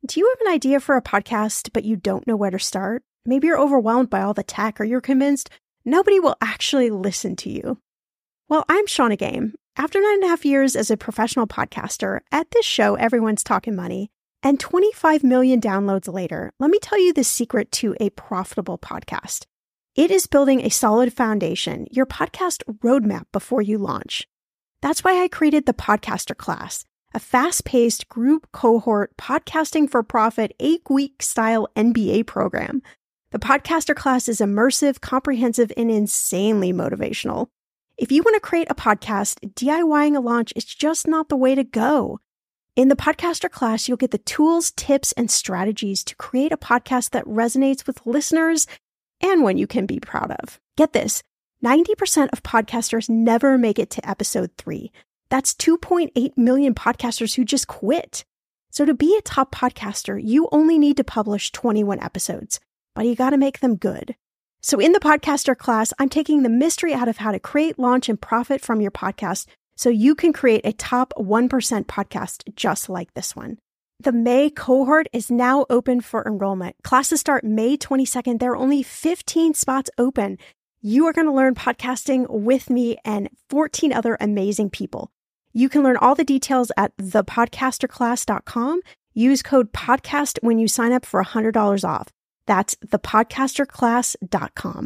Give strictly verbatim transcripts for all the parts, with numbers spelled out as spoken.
Do you have an idea for a podcast, but you don't know where to start? Maybe you're overwhelmed by all the tech, or you're convinced nobody will actually listen to you. Well, I'm Shannah Game. After nine and a half years as a professional podcaster, at this show, everyone's talking money, and twenty-five million downloads later, let me tell you the secret to a profitable podcast. It is building a solid foundation, your podcast roadmap before you launch. That's why I created the Podcaster Class, a fast-paced group cohort podcasting for profit eight-week style M B A program. The Podcaster Class is immersive, comprehensive, and insanely motivational. If you want to create a podcast, DIYing a launch is just not the way to go. In the Podcaster Class, you'll get the tools, tips, and strategies to create a podcast that resonates with listeners and one you can be proud of. Get this, ninety percent of podcasters never make it to episode three. That's two point eight million podcasters who just quit. So to be a top podcaster, you only need to publish twenty-one episodes, but you got to make them good. So in the Podcaster Class, I'm taking the mystery out of how to create, launch, and profit from your podcast so you can create a top one percent podcast just like this one. The May cohort is now open for enrollment. Classes start May twenty-second. There are only fifteen spots open. You are going to learn podcasting with me and fourteen other amazing people. You can learn all the details at the podcaster class dot com. Use code PODCAST when you sign up for one hundred dollars off. That's the podcaster class dot com.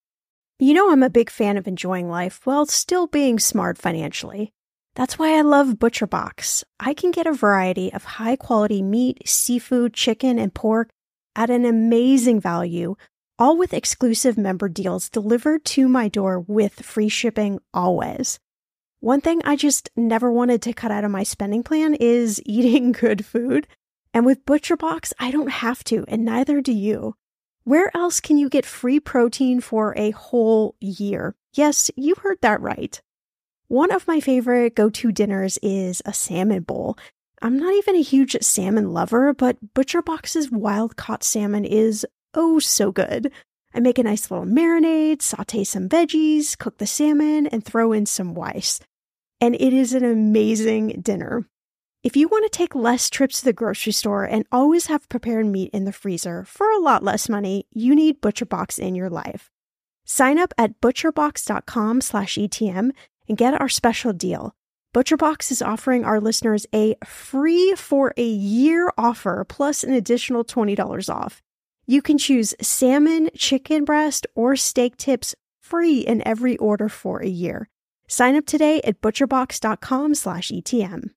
You know I'm a big fan of enjoying life while still being smart financially. That's why I love ButcherBox. I can get a variety of high-quality meat, seafood, chicken, and pork at an amazing value, all with exclusive member deals delivered to my door with free shipping always. One thing I just never wanted to cut out of my spending plan is eating good food. And with ButcherBox, I don't have to, and neither do you. Where else can you get free protein for a whole year? Yes, you heard that right. One of my favorite go-to dinners is a salmon bowl. I'm not even a huge salmon lover, but ButcherBox's wild-caught salmon is oh so good. I make a nice little marinade, saute some veggies, cook the salmon, and throw in some rice. And it is an amazing dinner. If you want to take less trips to the grocery store and always have prepared meat in the freezer for a lot less money, you need ButcherBox in your life. Sign up at butcherbox dot com slash E T M and get our special deal. ButcherBox is offering our listeners a free for a year offer plus an additional twenty dollars off. You can choose salmon, chicken breast, or steak tips free in every order for a year. Sign up today at butcherbox dot com slash E T M.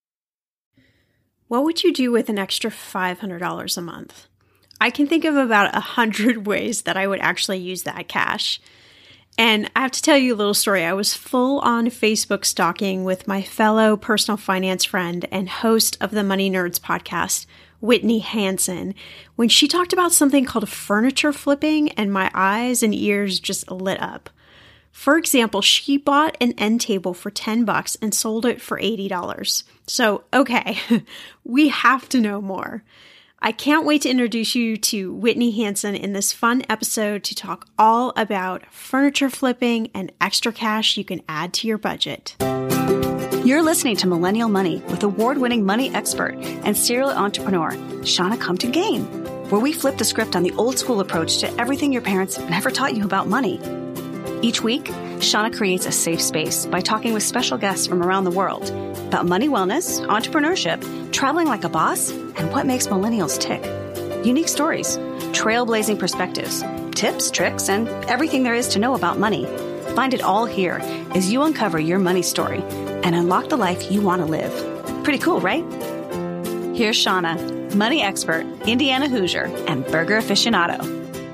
What would you do with an extra five hundred dollars a month? I can think of about a hundred ways that I would actually use that cash. And I have to tell you a little story. I was full on Facebook stalking with my fellow personal finance friend and host of the Money Nerds podcast, Whitney Hansen, when she talked about something called furniture flipping, and my eyes and ears just lit up. For example, she bought an end table for ten bucks and sold it for eighty dollars. So, okay, we have to know more. I can't wait to introduce you to Whitney Hansen in this fun episode to talk all about furniture flipping and extra cash you can add to your budget. You're listening to Millennial Money with award-winning money expert and serial entrepreneur, Shannah Compton Game, where we flip the script on the old school approach to everything your parents never taught you about money. Each week, Shannah creates a safe space by talking with special guests from around the world about money wellness, entrepreneurship, traveling like a boss, and what makes millennials tick. Unique stories, trailblazing perspectives, tips, tricks, and everything there is to know about money. Find it all here as you uncover your money story and unlock the life you want to live. Pretty cool, right? Here's Shannah, money expert, Indiana Hoosier, and burger aficionado.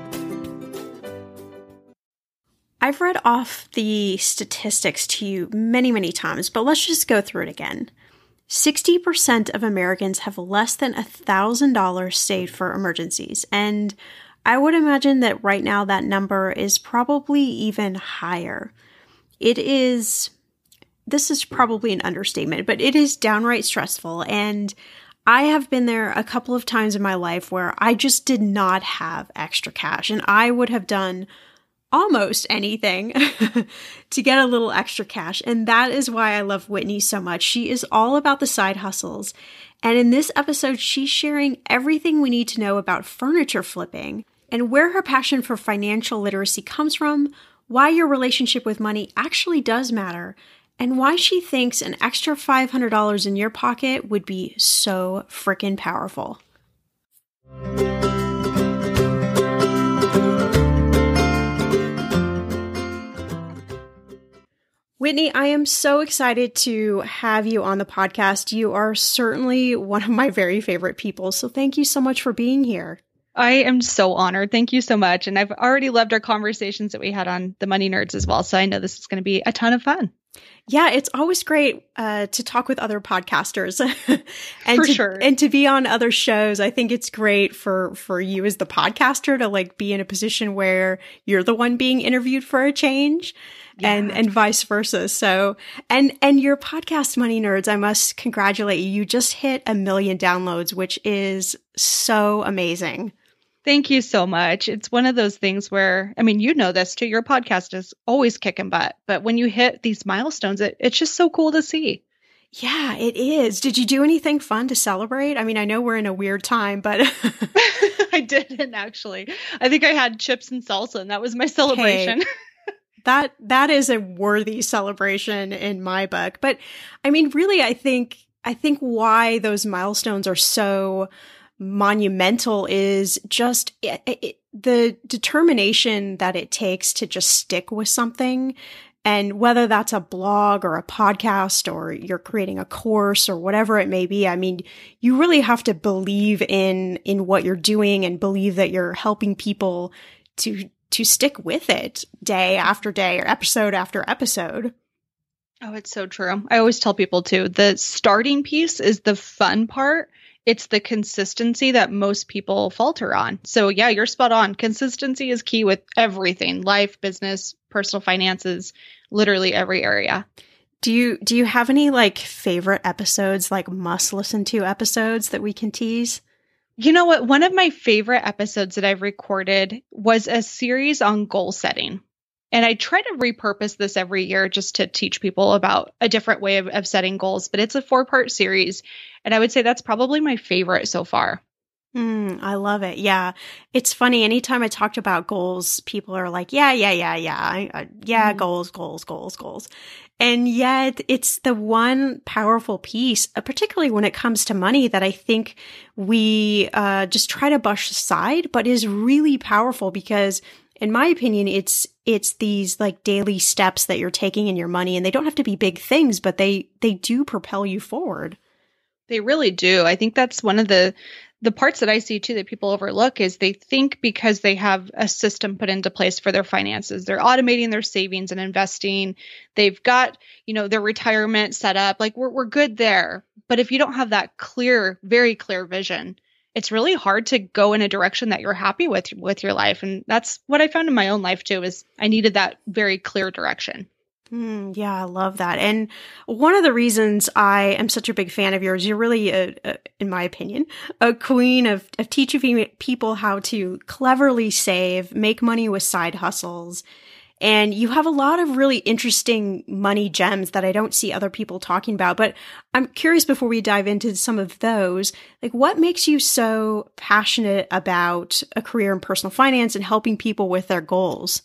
I've read off the statistics to you many, many times, but let's just go through it again. sixty percent of Americans have less than one thousand dollars saved for emergencies, and I would imagine that right now that number is probably even higher. It is, this is probably an understatement, but it is downright stressful, and I have been there a couple of times in my life where I just did not have extra cash, and I would have done almost anything to get a little extra cash. And that is why I love Whitney so much. She is all about the side hustles And in this episode, she's sharing everything we need to know about furniture flipping and where her passion for financial literacy comes from, why your relationship with money actually does matter, and why she thinks an extra five hundred dollars in your pocket would be so freaking powerful. Whitney, I am so excited to have you on the podcast. You are certainly one of my very favorite people, so thank you so much for being here. I am so honored. Thank you so much. And I've already loved our conversations that we had on the Money Nerds as well, so I know this is going to be a ton of fun. Yeah, it's always great uh, to talk with other podcasters and for to, sure. and to be on other shows. I think it's great for, for you as the podcaster to like be in a position where you're the one being interviewed for a change yeah. and, and vice versa. So, and, and your podcast, Money Nerds, I must congratulate you. You just hit a million downloads, which is so amazing. Thank you so much. It's one of those things where, I mean, you know this too, your podcast is always kicking butt, but when you hit these milestones, it, it's just so cool to see. Yeah, it is. Did you do anything fun to celebrate? I mean, I know we're in a weird time, but I didn't actually. I think I had chips and salsa and that was my celebration. Hey, that, that is a worthy celebration in my book. But I mean, really, I think, I think why those milestones are so monumental is just it, it, the determination that it takes to just stick with something. And whether that's a blog or a podcast or you're creating a course or whatever it may be, I mean, you really have to believe in, in what you're doing and believe that you're helping people to, to stick with it day after day or episode after episode. Oh, it's so true. I always tell people too, the starting piece is the fun part. It's the consistency that most people falter on. So yeah, you're spot on. Consistency is key with everything, life, business, personal finances, literally every area. Do you, do you have any like favorite episodes, like must listen to episodes that we can tease? You know what? One of my favorite episodes that I've recorded was a series on goal setting. And I try to repurpose this every year just to teach people about a different way of, of setting goals. But it's a four-part series. And I would say that's probably my favorite so far. Mm, I love it. Yeah. It's funny. Anytime I talked about goals, people are like, yeah, yeah, yeah, yeah. I, I, yeah, mm-hmm. goals, goals, goals, goals. And yet it's the one powerful piece, uh, particularly when it comes to money, that I think we uh, just try to brush aside, but is really powerful because in my opinion, it's it's these like daily steps that you're taking in your money, and they don't have to be big things, but they they do propel you forward. They really do. I think that's one of the the parts that I see too that people overlook is they think because they have a system put into place for their finances, they're automating their savings and investing. They've got, you know, their retirement set up. Like we're we're good there. But if you don't have that clear, very clear vision, it's really hard to go in a direction that you're happy with with your life. And that's what I found in my own life too, is I needed that very clear direction. Mm, yeah, I love that. And one of the reasons I am such a big fan of yours, you're really, a, a, in my opinion, a queen of, of teaching people how to cleverly save, make money with side hustles. And you have a lot of really interesting money gems that I don't see other people talking about. But I'm curious, before we dive into some of those, like what makes you so passionate about a career in personal finance and helping people with their goals?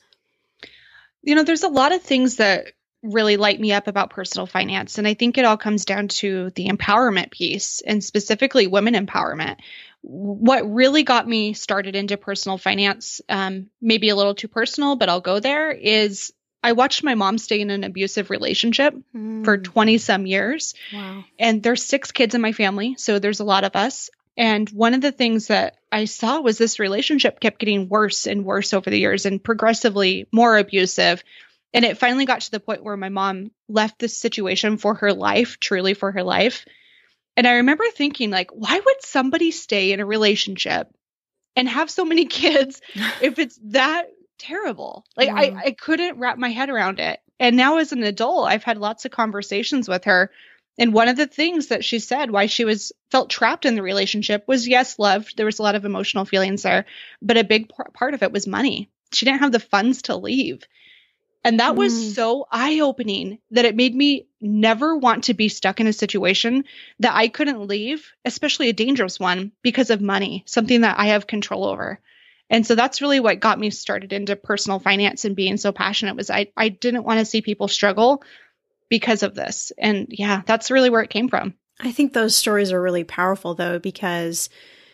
You know, there's a lot of things that really light me up about personal finance. And I think it all comes down to the empowerment piece, and specifically women empowerment. What really got me started into personal finance, um, maybe a little too personal, but I'll go there, is I watched my mom stay in an abusive relationship mm. for twenty some years. Wow. And there's six kids in my family, so there's a lot of us. And one of the things that I saw was this relationship kept getting worse and worse over the years and progressively more abusive. And it finally got to the point where my mom left this situation for her life, truly for her life. And I remember thinking, like, why would somebody stay in a relationship and have so many kids if it's that terrible? Like, mm. I, I couldn't wrap my head around it. And now as an adult, I've had lots of conversations with her. And one of the things that she said why she was felt trapped in the relationship was, yes, loved. There was a lot of emotional feelings there, but a big p- part of it was money. She didn't have the funds to leave. And that Mm. was so eye-opening that it made me never want to be stuck in a situation that I couldn't leave, especially a dangerous one, because of money, something that I have control over. And so that's really what got me started into personal finance and being so passionate was I, I didn't want to see people struggle because of this. And yeah, that's really where it came from. I think those stories are really powerful though, because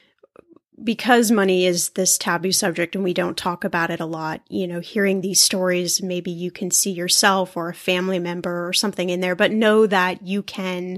because money is this taboo subject and we don't talk about it a lot, you know, hearing these stories, maybe you can see yourself or a family member or something in there, but know that you can,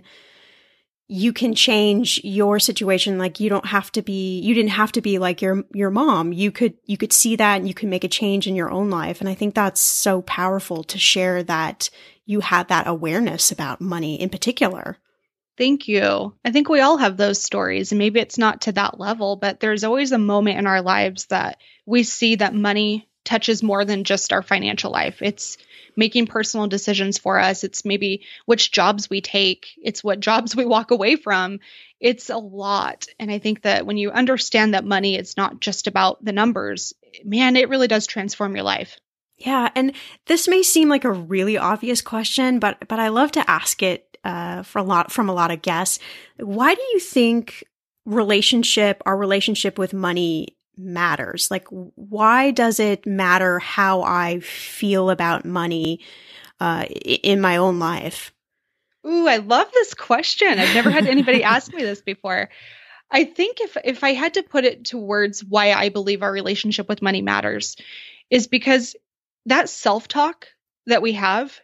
you can change your situation. Like you don't have to be, you didn't have to be like your, your mom. You could, you could see that and you can make a change in your own life. And I think that's so powerful to share that you had that awareness about money in particular. Thank you. I think we all have those stories, and maybe it's not to that level, but there's always a moment in our lives that we see that money touches more than just our financial life. It's making personal decisions for us. It's maybe which jobs we take. It's what jobs we walk away from. It's a lot. And I think that when you understand that money is not just about the numbers, man, it really does transform your life. Yeah. And this may seem like a really obvious question, but, but I love to ask it uh, for a lot, from a lot of guests. Why do you think relationship, our relationship with money matters? Like, why does it matter how I feel about money, uh, in my own life? Ooh, I love this question. I've never had anybody ask me this before. I think if, if I had to put it to words why I believe our relationship with money matters is because that self-talk that we have,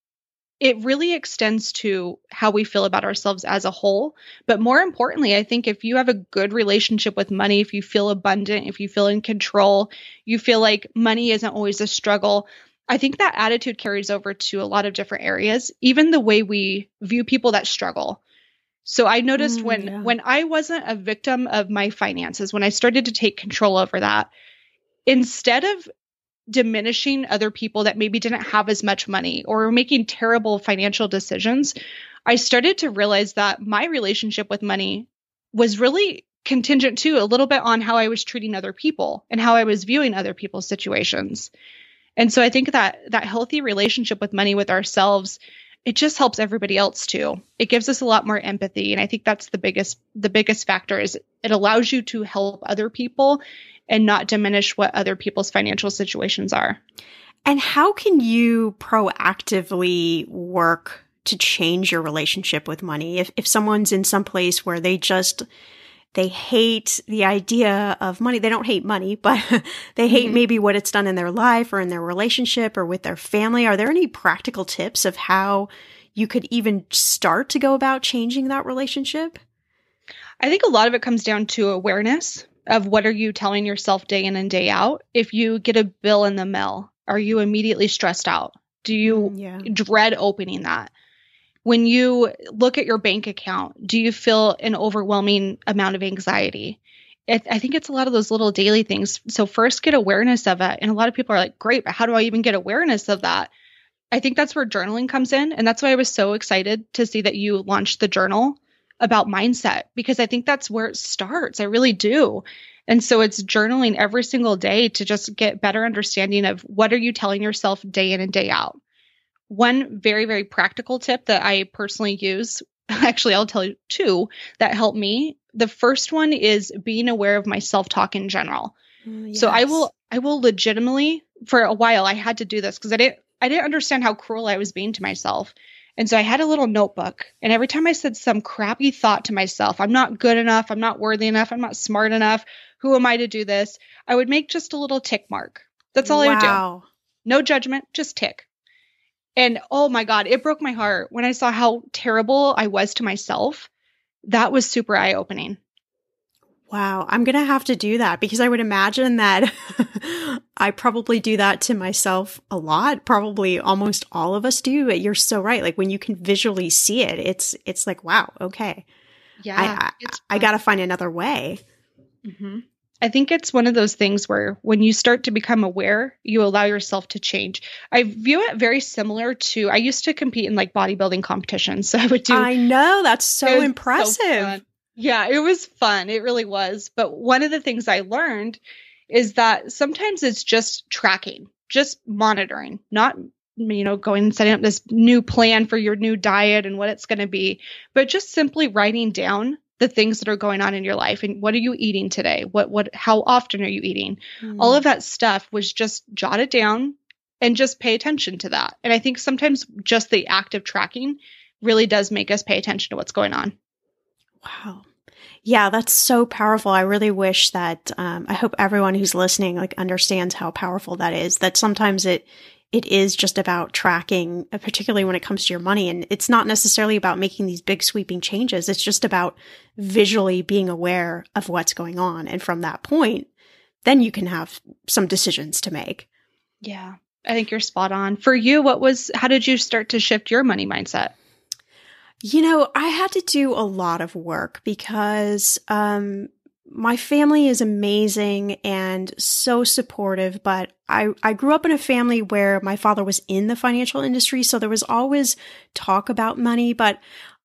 it really extends to how we feel about ourselves as a whole. But more importantly, I think if you have a good relationship with money, if you feel abundant, if you feel in control, you feel like money isn't always a struggle, I think that attitude carries over to a lot of different areas, even the way we view people that struggle. So I noticed mm, when, yeah. when I wasn't a victim of my finances, when I started to take control over that, instead of diminishing other people that maybe didn't have as much money or were making terrible financial decisions, I started to realize that my relationship with money was really contingent too, a little bit on how I was treating other people and how I was viewing other people's situations. And so I think that that healthy relationship with money with ourselves, it just helps everybody else too. It gives us a lot more empathy. And I think that's the biggest, the biggest factor is it allows you to help other people and not diminish what other people's financial situations are. And how can you proactively work to change your relationship with money? If if someone's in some place where they just, they hate the idea of money, they don't hate money, but they hate mm-hmm. maybe what it's done in their life or in their relationship or with their family. Are there any practical tips of how you could even start to go about changing that relationship? I think a lot of it comes down to awareness of what are you telling yourself day in and day out. If you get a bill in the mail, are you immediately stressed out? Do you mm, yeah. dread opening that? When you look at your bank account, do you feel an overwhelming amount of anxiety? It, I think it's a lot of those little daily things. So first get awareness of it. And a lot of people are like, great, but how do I even get awareness of that? I think that's where journaling comes in. And that's why I was so excited to see that you launched the journal about mindset, because I think that's where it starts. I really do. And so it's journaling every single day to just get better understanding of what are you telling yourself day in and day out. One very, very practical tip that I personally use, actually, I'll tell you two that help me. The first one is being aware of my self-talk in general. Mm, yes. So I will, I will legitimately, for a while, I had to do this because I didn't, I didn't understand how cruel I was being to myself. And so I had a little notebook, and every time I said some crappy thought to myself, I'm not good enough, I'm not worthy enough, I'm not smart enough, who am I to do this? I would make just a little tick mark. That's all wow. I would do. No judgment, just tick. And oh my God, it broke my heart when I saw how terrible I was to myself. That was super eye-opening. Wow. I'm going to have to do that because I would imagine that I probably do that to myself a lot. Probably almost all of us do. You're so right. Like when you can visually see it, it's, it's like, wow, okay. Yeah. I, I, I got to find another way. Mm-hmm. I think it's one of those things where when you start to become aware, you allow yourself to change. I view it very similar to, I used to compete in like bodybuilding competitions. So I would do. I know. That's so impressive. So yeah, it was fun. It really was. But one of the things I learned is that sometimes it's just tracking, just monitoring, not you know, going and setting up this new plan for your new diet and what it's going to be, but just simply writing down the things that are going on in your life and what are you eating today? What, what, how often are you eating? Mm. All of that stuff was just jotted down and just pay attention to that. And I think sometimes just the act of tracking really does make us pay attention to what's going on. Wow. Yeah, that's so powerful. I really wish that, um, I hope everyone who's listening, like, understands how powerful that is, that sometimes it, it is just about tracking, particularly when it comes to your money. And it's not necessarily about making these big sweeping changes. It's just about visually being aware of what's going on. And from that point, then you can have some decisions to make. Yeah, I think you're spot on. For you, what was, how did you start to shift your money mindset? You know, I had to do a lot of work because, um, my family is amazing and so supportive, but I, I grew up in a family where my father was in the financial industry. So there was always talk about money, but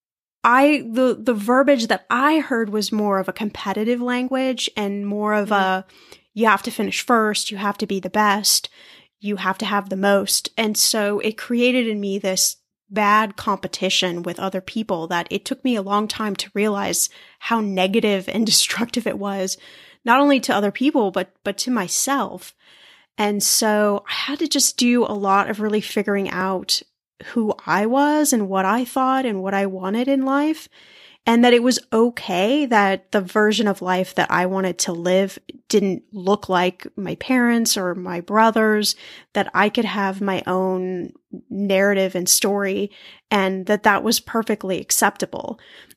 I, the, the verbiage that I heard was more of a competitive language and more of a, you have to finish first, you have to be the best, you have to have the most. And so it created in me this bad competition with other people that it took me a long time to realize how negative and destructive it was, not only to other people, but, but to myself. And so I had to just do a lot of really figuring out who I was and what I thought and what I wanted in life. And that it was okay that the version of life that I wanted to live didn't look like my parents or my brothers, that I could have my own narrative and story, and that that was perfectly acceptable.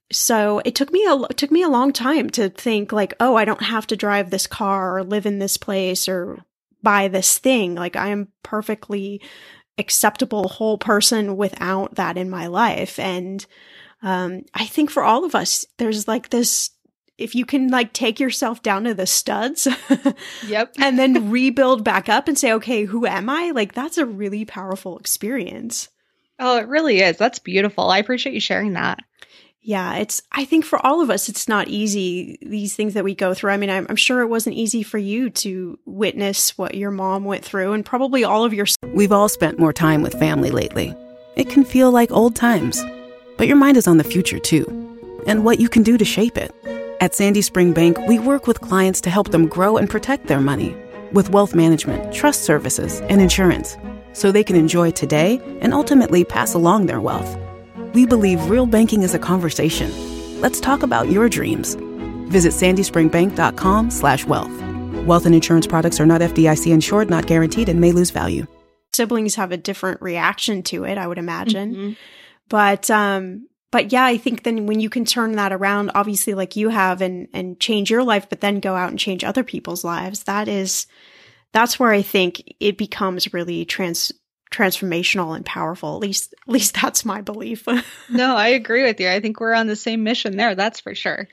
So it took me a, it took me a long time to think like, oh, I don't have to drive this car or live in this place or buy this thing. Like, I am perfectly acceptable whole person without that in my life. And Um, I think for all of us, there's like this, if you can like take yourself down to the studs, yep, and then rebuild back up and say, okay, who am I? Like, that's a really powerful experience. Oh, it really is. That's beautiful. I appreciate you sharing that. Yeah, it's, I think for all of us, it's not easy, these things that we go through. I mean, I'm, I'm sure it wasn't easy for you to witness what your mom went through, and probably all of your. We've all spent more time with family lately. It can feel like old times. But your mind is on the future, too, and what you can do to shape it. At Sandy Spring Bank, we work with clients to help them grow and protect their money with wealth management, trust services, and insurance, so they can enjoy today and ultimately pass along their wealth. We believe real banking is a conversation. Let's talk about your dreams. Visit sandyspringbank.com slash wealth. Wealth and insurance products are not F D I C insured, not guaranteed, and may lose value. Siblings have a different reaction to it, I would imagine. Mm-hmm. But, um, but yeah, I think then when you can turn that around, obviously like you have, and, and change your life, but then go out and change other people's lives, that is, that's where I think it becomes really trans, transformational and powerful. At least, at least that's my belief. No, I agree with you. I think we're on the same mission there. That's for sure.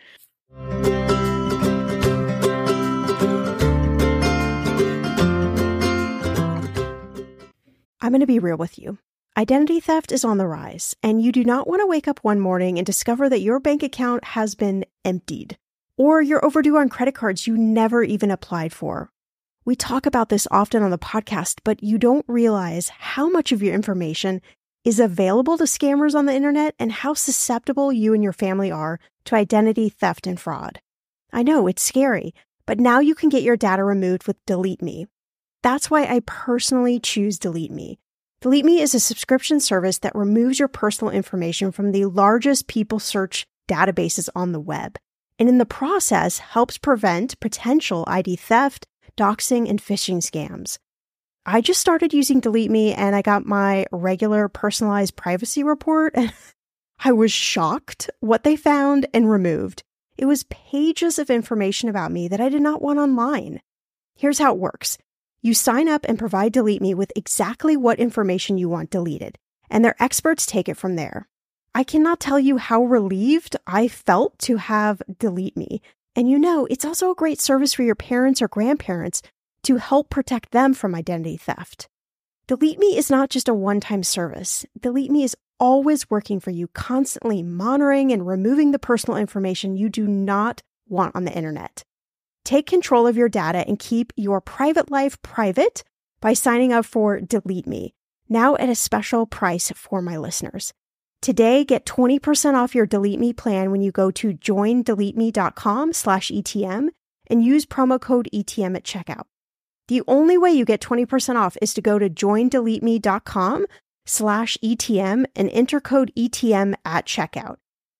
I'm going to be real with you. Identity theft is on the rise, and you do not want to wake up one morning and discover that your bank account has been emptied, or you're overdue on credit cards you never even applied for. We talk about this often on the podcast, but you don't realize how much of your information is available to scammers on the internet and how susceptible you and your family are to identity theft and fraud. I know, it's scary, but now you can get your data removed with Delete Me. That's why I personally choose Delete Me. Delete Me is a subscription service that removes your personal information from the largest people search databases on the web, and in the process helps prevent potential I D theft, doxing, and phishing scams. I just started using Delete Me and I got my regular personalized privacy report, and I was shocked what they found and removed. It was pages of information about me that I did not want online. Here's how it works. You sign up and provide Delete Me with exactly what information you want deleted, and their experts take it from there. I cannot tell you how relieved I felt to have Delete Me. And you know, it's also a great service for your parents or grandparents to help protect them from identity theft. Delete Me is not just a one-time service. Delete Me is always working for you, constantly monitoring and removing the personal information you do not want on the internet. Take control of your data and keep your private life private by signing up for Delete Me. now at a special price for my listeners. Today, get twenty percent off your Delete Me plan when you go to joindeleteme.com slash ETM and use promo code E T M at checkout. The only way you get twenty percent off is to go to joindeleteme.com slash ETM and enter code E T M at checkout.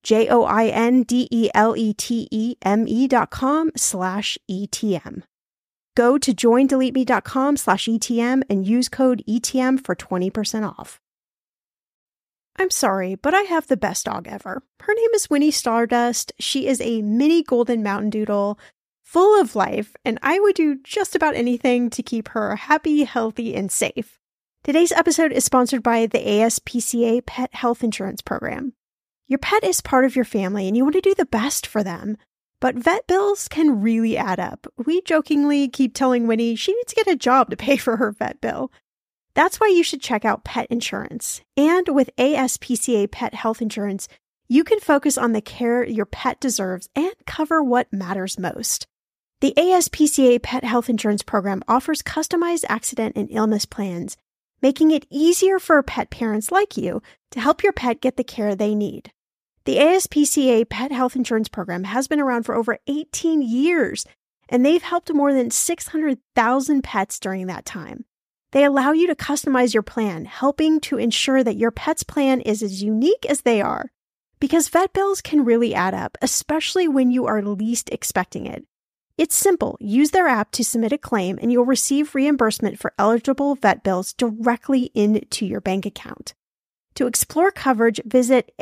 J-O-I-N-D-E-L-E-T-E-M-E dot com slash E-T-M. Go to joindeleteme.com slash E-T-M and use code E T M for twenty percent off. I'm sorry, but I have the best dog ever. Her name is Winnie Stardust. She is a mini golden mountain doodle, full of life, and I would do just about anything to keep her happy, healthy, and safe. Today's episode is sponsored by the A S P C A Pet Health Insurance Program. Your pet is part of your family and you want to do the best for them, but vet bills can really add up. We jokingly keep telling Winnie she needs to get a job to pay for her vet bill. That's why you should check out pet insurance. And with A S P C A Pet Health Insurance, you can focus on the care your pet deserves and cover what matters most. The A S P C A Pet Health Insurance Program offers customized accident and illness plans, making it easier for pet parents like you to help your pet get the care they need. The A S P C A Pet Health Insurance Program has been around for over eighteen years, and they've helped more than six hundred thousand pets during that time. They allow you to customize your plan, helping to ensure that your pet's plan is as unique as they are. Because vet bills can really add up, especially when you are least expecting it. It's simple. Use their app to submit a claim and you'll receive reimbursement for eligible vet bills directly into your bank account. To explore coverage, visit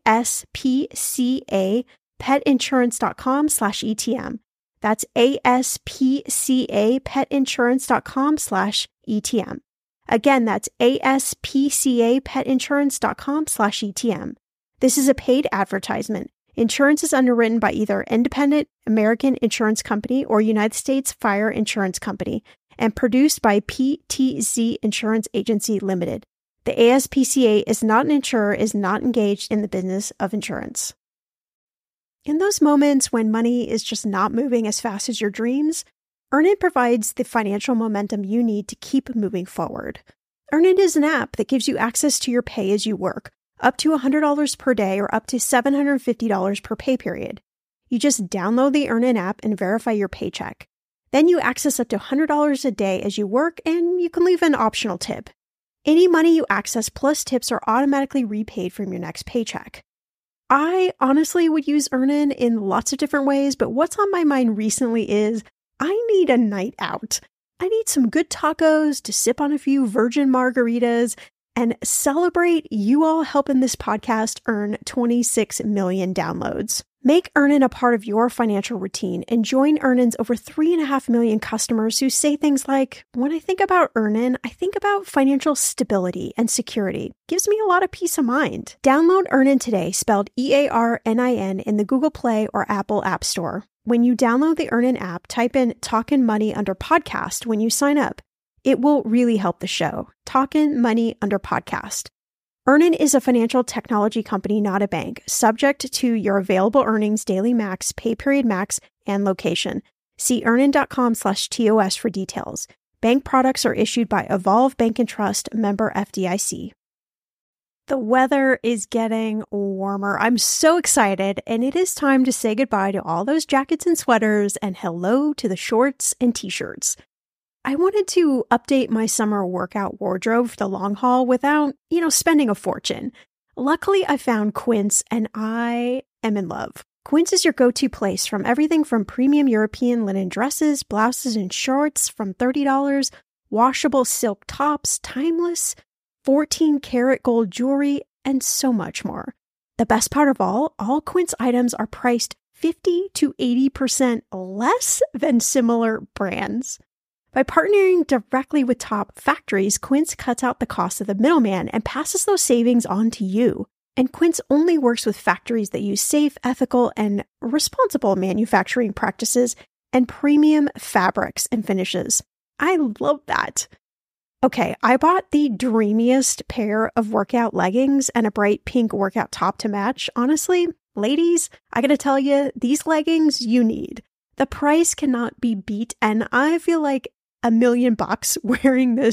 aspcapetinsurance.com slash ETM. That's aspcapetinsurance.com slash ETM. Again, that's aspcapetinsurance.com slash ETM. This is a paid advertisement. Insurance is underwritten by either Independent American Insurance Company or United States Fire Insurance Company and produced by P T Z Insurance Agency Limited. The A S P C A is not an insurer, is not engaged in the business of insurance. In those moments when money is just not moving as fast as your dreams, Earnin provides the financial momentum you need to keep moving forward. Earnin is an app that gives you access to your pay as you work, up to one hundred dollars per day or up to seven hundred fifty dollars per pay period. You just download the Earnin app and verify your paycheck. Then you access up to one hundred dollars a day as you work, and you can leave an optional tip. Any money you access plus tips are automatically repaid from your next paycheck. I honestly would use Earnin in lots of different ways, but what's on my mind recently is I need a night out. I need some good tacos to sip on a few virgin margaritas and celebrate you all helping this podcast earn twenty-six million downloads. Make Earnin a part of your financial routine and join Earnin's over three and a half million customers who say things like, when I think about Earnin, I think about financial stability and security. Gives me a lot of peace of mind. Download Earnin today, spelled E A R N I N, in the Google Play or Apple App Store. When you download the Earnin app, type in Talkin' Money under podcast when you sign up. It will really help the show. Talkin' Money under podcast. Earnin is a financial technology company, not a bank, subject to your available earnings, daily max, pay period max, and location. See earnin.com slash TOS for details. Bank products are issued by Evolve Bank and Trust, member F D I C. The weather is getting warmer. I'm so excited, and it is time to say goodbye to all those jackets and sweaters and hello to the shorts and t-shirts. I wanted to update my summer workout wardrobe for the long haul without, you know, spending a fortune. Luckily, I found Quince and I am in love. Quince is your go-to place from everything from premium European linen dresses, blouses, and shorts from thirty dollars, washable silk tops, timeless, fourteen karat gold jewelry, and so much more. The best part of all, all Quince items are priced fifty to eighty percent less than similar brands. By partnering directly with top factories, Quince cuts out the cost of the middleman and passes those savings on to you. And Quince only works with factories that use safe, ethical, and responsible manufacturing practices and premium fabrics and finishes. I love that. Okay, I bought the dreamiest pair of workout leggings and a bright pink workout top to match. Honestly, ladies, I gotta tell you, these leggings you need. The price cannot be beat, and I feel like a million bucks wearing this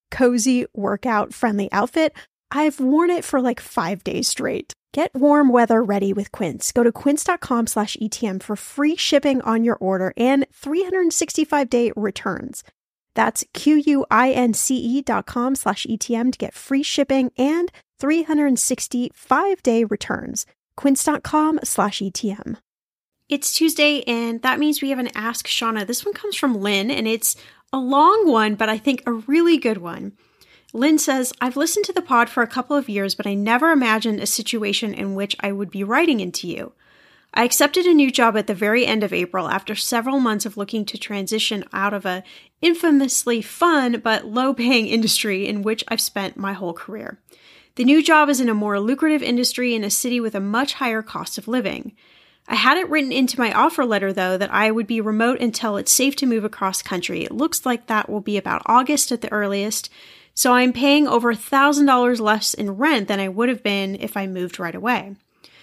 cozy, workout-friendly outfit. I've worn it for like five days straight. Get warm weather ready with Quince. Go to quince.com slash ETM for free shipping on your order and three hundred sixty-five day returns. That's Q-U-I-N-C-E dot com slash ETM to get free shipping and three hundred sixty-five day returns. Quince.com slash ETM. It's Tuesday, and that means we have an Ask Shauna. This one comes from Lynn, and it's a long one, but I think a really good one. Lynn says, I've listened to the pod for a couple of years, but I never imagined a situation in which I would be writing into you. I accepted a new job at the very end of April after several months of looking to transition out of a infamously fun but low-paying industry in which I've spent my whole career. The new job is in a more lucrative industry in a city with a much higher cost of living. I had it written into my offer letter, though, that I would be remote until it's safe to move across country. It looks like that will be about August at the earliest, so I'm paying over one thousand dollars less in rent than I would have been if I moved right away.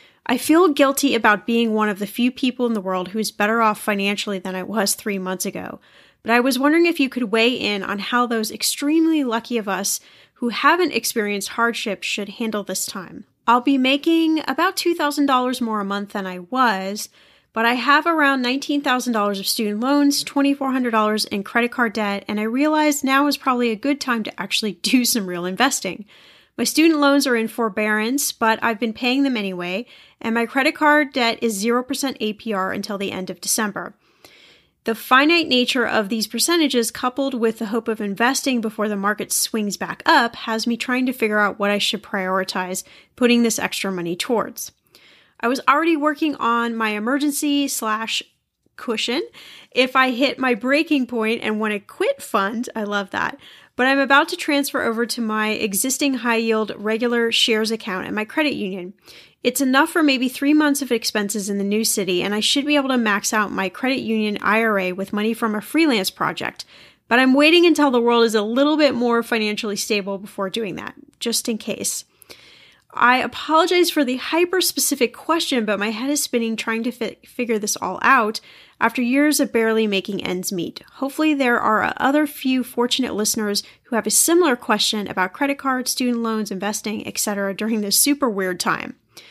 I feel guilty about being one of the few people in the world who is better off financially than I was three months ago, but I was wondering if you could weigh in on how those extremely lucky of us who haven't experienced hardship should handle this time. I'll be making about two thousand dollars more a month than I was, but I have around nineteen thousand dollars of student loans, two thousand four hundred dollars in credit card debt, and I realized now is probably a good time to actually do some real investing. My student loans are in forbearance, but I've been paying them anyway, and my credit card debt is zero percent A P R until the end of December. The finite nature of these percentages, coupled with the hope of investing before the market swings back up, has me trying to figure out what I should prioritize putting this extra money towards. I was already working on my emergency slash cushion if I hit my breaking point and want to quit fund. I love that. But I'm about to transfer over to my existing high-yield regular shares account at my credit union. It's enough for maybe three months of expenses in the new city, and I should be able to max out my credit union I R A with money from a freelance project. But I'm waiting until the world is a little bit more financially stable before doing that, just in case. I apologize for the hyper-specific question, but my head is spinning trying to fi- figure this all out after years of barely making ends meet. Hopefully there are other few fortunate listeners who have a similar question about credit cards, student loans, investing, et cetera during this super weird time.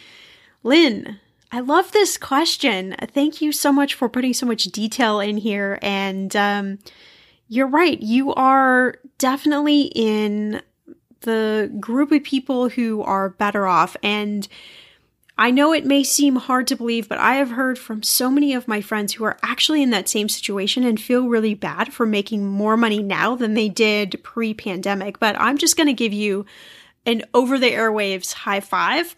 Lynn, I love this question. Thank you so much for putting so much detail in here. And um, you're right. You are definitely in the group of people who are better off. And I know it may seem hard to believe, but I have heard from so many of my friends who are actually in that same situation and feel really bad for making more money now than they did pre-pandemic. But I'm just going to give you an over the airwaves high five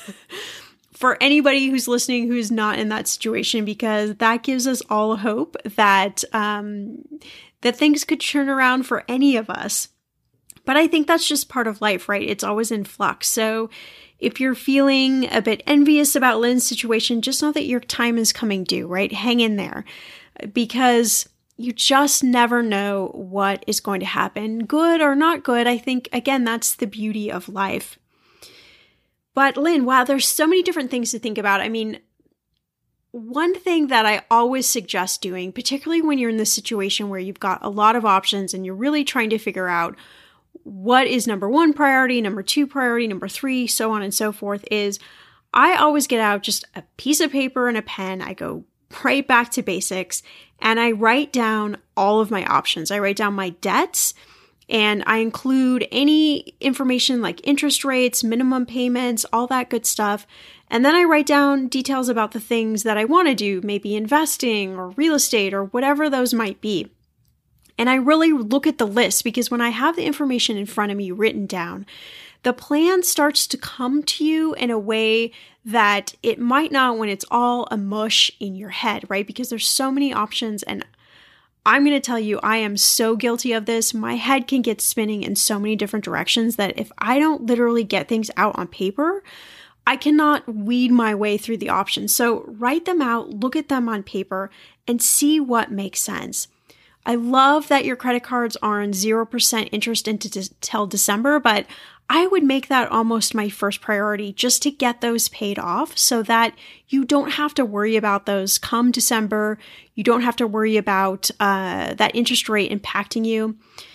for anybody who's listening who's not in that situation, because that gives us all hope that um, that things could turn around for any of us. But I think that's just part of life, right? It's always in flux. So if you're feeling a bit envious about Lynn's situation, just know that your time is coming due, right? Hang in there, because you just never know what is going to happen, good or not good. I think, again, that's the beauty of life. But Lynn, wow, there's so many different things to think about. I mean, one thing that I always suggest doing, particularly when you're in this situation where you've got a lot of options and you're really trying to figure out what is number one priority, number two priority, number three, so on and so forth, is I always get out just a piece of paper and a pen. I go right back to basics and I write down all of my options. I write down my debts, and I include any information like interest rates, minimum payments, all that good stuff. And then I write down details about the things that I want to do, maybe investing or real estate or whatever those might be. And I really look at the list, because when I have the information in front of me written down, the plan starts to come to you in a way that it might not when it's all a mush in your head, right? Because there's so many options, and I'm going to tell you, I am so guilty of this. My head can get spinning in so many different directions that if I don't literally get things out on paper, I cannot weed my way through the options. So write them out, look at them on paper, and see what makes sense. I love that your credit cards are on zero percent interest until December, but I would make that almost my first priority, just to get those paid off so that you don't have to worry about those come December. You don't have to worry about uh, that interest rate impacting you.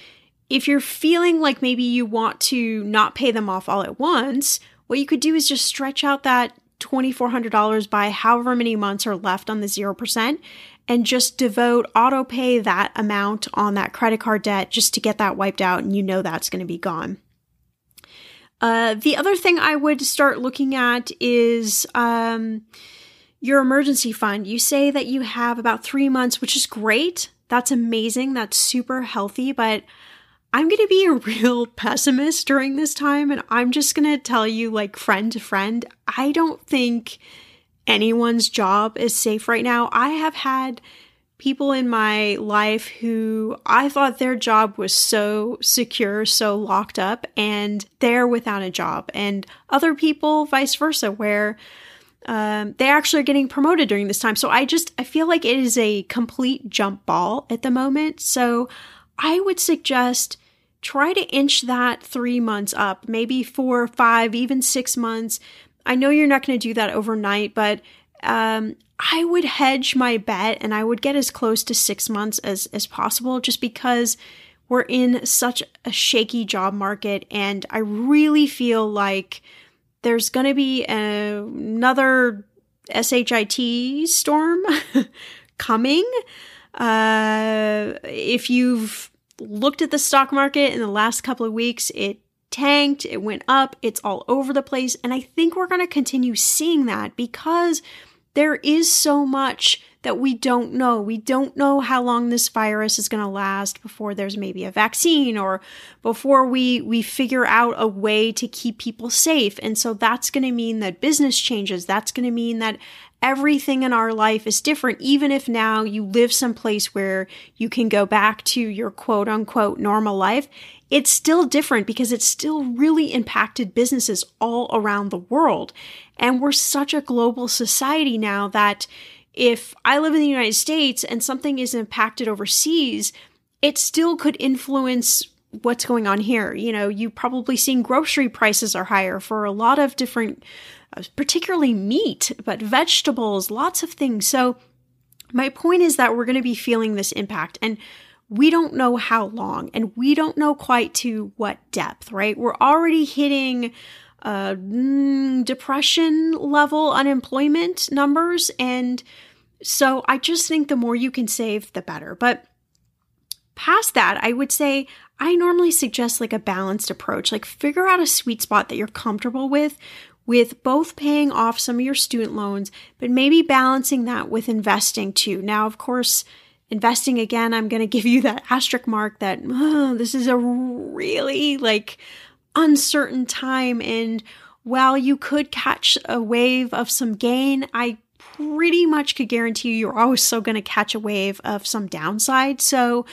if you're feeling like maybe you want to not pay them off all at once, what you could do is just stretch out that two thousand four hundred dollars by however many months are left on the zero percent and just devote, auto pay that amount on that credit card debt just to get that wiped out, and you know that's going to be gone. Uh, the other thing I would start looking at is um, your emergency fund. You say that you have about three months, which is great. That's amazing. That's super healthy, but I'm going to be a real pessimist during this time, and I'm just going to tell you, like, friend to friend, I don't think anyone's job is safe right now. I have had people in my life who I thought their job was so secure, so locked up, and they're without a job. And other people, vice versa, where um, they actually are getting promoted during this time. So I just, I feel like it is a complete jump ball at the moment. So I would suggest try to inch that three months up, maybe four, five, even six months. I know you're not going to do that overnight, but um, I would hedge my bet and I would get as close to six months as, as possible, just because we're in such a shaky job market. And I really feel like there's going to be a, another shit storm coming. Uh, if you've looked at the stock market in the last couple of weeks, it tanked, it went up, it's all over the place. And I think we're going to continue seeing that because there is so much that we don't know. We don't know how long this virus is going to last before there's maybe a vaccine or before we, we figure out a way to keep people safe. And so that's going to mean that business changes. That's going to mean that everything in our life is different, even if now you live someplace where you can go back to your quote unquote normal life. It's still different because it's still really impacted businesses all around the world. And we're such a global society now that if I live in the United States and something is impacted overseas, it still could influence what's going on here. You know, you probably seen grocery prices are higher for a lot of different, particularly meat, but vegetables, lots of things. So my point is that we're going to be feeling this impact, and we don't know how long, and we don't know quite to what depth, right? We're already hitting uh, mm, depression level unemployment numbers. And so I just think the more you can save, the better. But past that, I would say I normally suggest like a balanced approach, like figure out a sweet spot that you're comfortable with, with both paying off some of your student loans, but maybe balancing that with investing too. Now, of course, investing, again, I'm going to give you that asterisk mark that oh, this is a really like uncertain time. And while you could catch a wave of some gain, I pretty much could guarantee you you're also going to catch a wave of some downside. So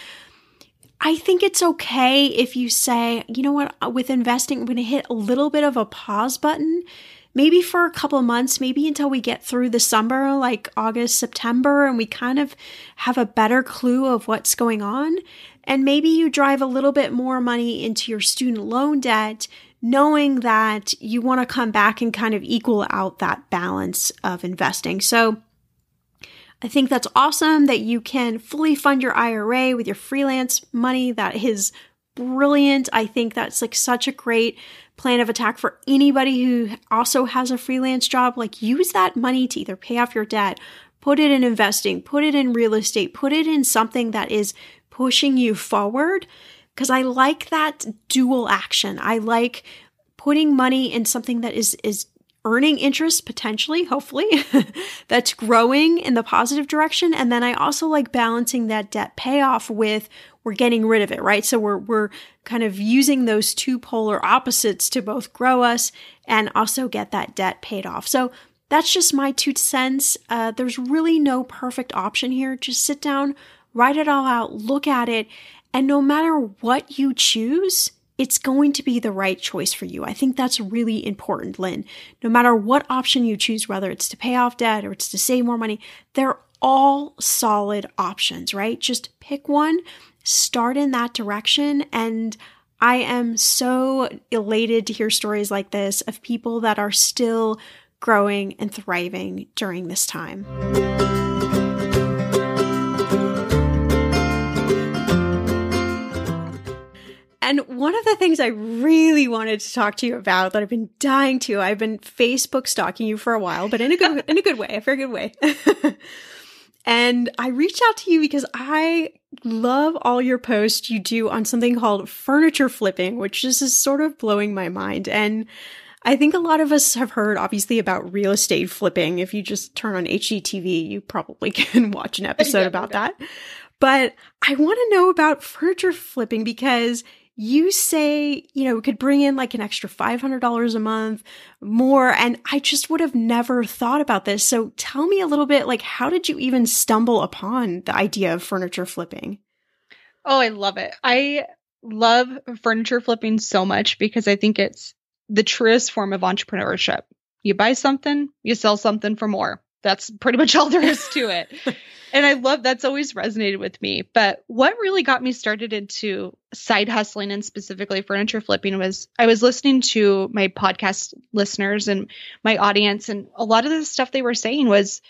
I think it's okay if you say, you know what, with investing, I'm going to hit a little bit of a pause button, maybe for a couple of months, maybe until we get through the summer, like August, September, and we kind of have a better clue of what's going on. And maybe you drive a little bit more money into your student loan debt, knowing that you want to come back and kind of equal out that balance of investing. So I think that's awesome that you can fully fund your I R A with your freelance money. That is brilliant. I think that's like such a great plan of attack for anybody who also has a freelance job. Like, use that money to either pay off your debt, put it in investing, put it in real estate, put it in something that is pushing you forward. Because I like that dual action. I like putting money in something that is, is earning interest, potentially, hopefully, that's growing in the positive direction. And then I also like balancing that debt payoff with we're getting rid of it, right? So we're we're kind of using those two polar opposites to both grow us and also get that debt paid off. So that's just my two cents. Uh, there's really no perfect option here. Just sit down, write it all out, look at it, and no matter what you choose, it's going to be the right choice for you. I think that's really important, Lynn. No matter what option you choose, whether it's to pay off debt or it's to save more money, they're all solid options, right? Just pick one, start in that direction. And I am so elated to hear stories like this of people that are still growing and thriving during this time. And one of the things I really wanted to talk to you about that I've been dying to, I've been Facebook stalking you for a while, but in a good, in a good way, a very good way. And I reached out to you because I love all your posts you do on something called furniture flipping, which just is sort of blowing my mind. And I think a lot of us have heard, obviously, about real estate flipping. If you just turn on H G T V, you probably can watch an episode yeah, about no that. But I want to know about furniture flipping because you say, you know, it could bring in like an extra five hundred dollars a month more. And I just would have never thought about this. So tell me a little bit, like, how did you even stumble upon the idea of furniture flipping? Oh, I love it. I love furniture flipping so much because I think it's the truest form of entrepreneurship. You buy something, you sell something for more. That's pretty much all there is to it. And I love that's always resonated with me. But what really got me started into side hustling and specifically furniture flipping was I was listening to my podcast listeners and my audience. And a lot of the stuff they were saying was,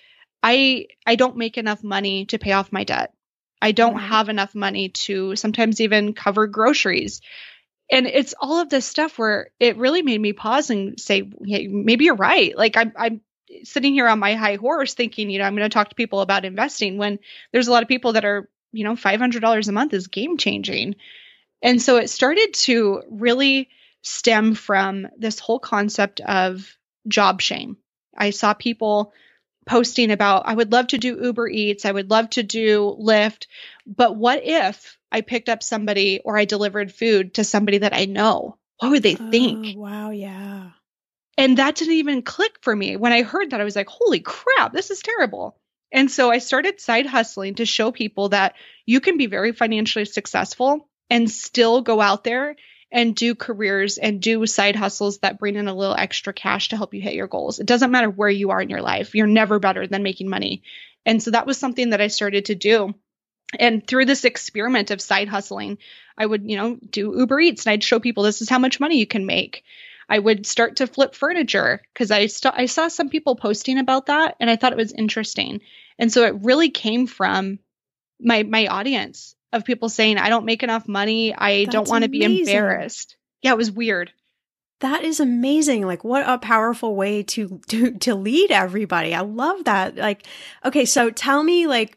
I I don't make enough money to pay off my debt. I don't mm-hmm. have enough money to sometimes even cover groceries. And it's all of this stuff where it really made me pause and say, hey, maybe you're right. Like I'm, I'm sitting here on my high horse thinking, you know, I'm going to talk to people about investing when there's a lot of people that are, you know, five hundred dollars a month is game changing. And so it started to really stem from this whole concept of job shame. I saw people posting about, I would love to do Uber Eats. I would love to do Lyft. But what if I picked up somebody or I delivered food to somebody that I know? What would they think? Oh, wow. Yeah. And that didn't even click for me. When I heard that, I was like, holy crap, this is terrible. And so I started side hustling to show people that you can be very financially successful and still go out there and do careers and do side hustles that bring in a little extra cash to help you hit your goals. It doesn't matter where you are in your life. You're never better than making money. And so that was something that I started to do. And through this experiment of side hustling, I would, you know, do Uber Eats and I'd show people this is how much money you can make. I would start to flip furniture because I st- I saw some people posting about that and I thought it was interesting. And so it really came from my my audience of people saying, I don't make enough money. I That's don't want to be amazing. embarrassed. Yeah, it was weird. That is amazing. Like, what a powerful way to, to, to lead everybody. I love that. Like, okay, so tell me, like,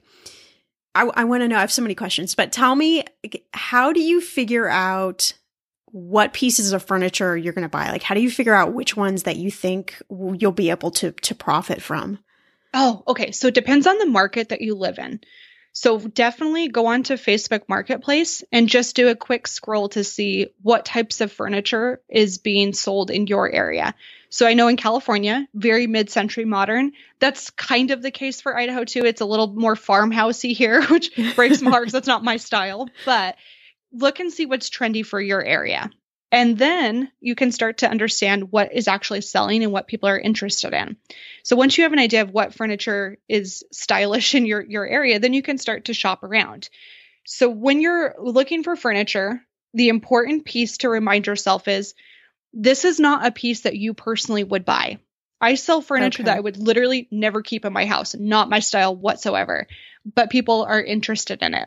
I, I want to know, I have so many questions, but tell me, how do you figure out what pieces of furniture you're going to buy? Like, how do you figure out which ones that you think you'll be able to, to profit from? Oh, okay. So it depends on the market that you live in. So definitely go onto Facebook Marketplace and just do a quick scroll to see what types of furniture is being sold in your area. So I know in California, very mid-century modern. That's kind of the case for Idaho too. It's a little more farmhousey here, which breaks my heart because that's not my style. But look and see what's trendy for your area. And then you can start to understand what is actually selling and what people are interested in. So once you have an idea of what furniture is stylish in your, your area, then you can start to shop around. So when you're looking for furniture, the important piece to remind yourself is this is not a piece that you personally would buy. I sell furniture Okay. that I would literally never keep in my house, not my style whatsoever, but people are interested in it.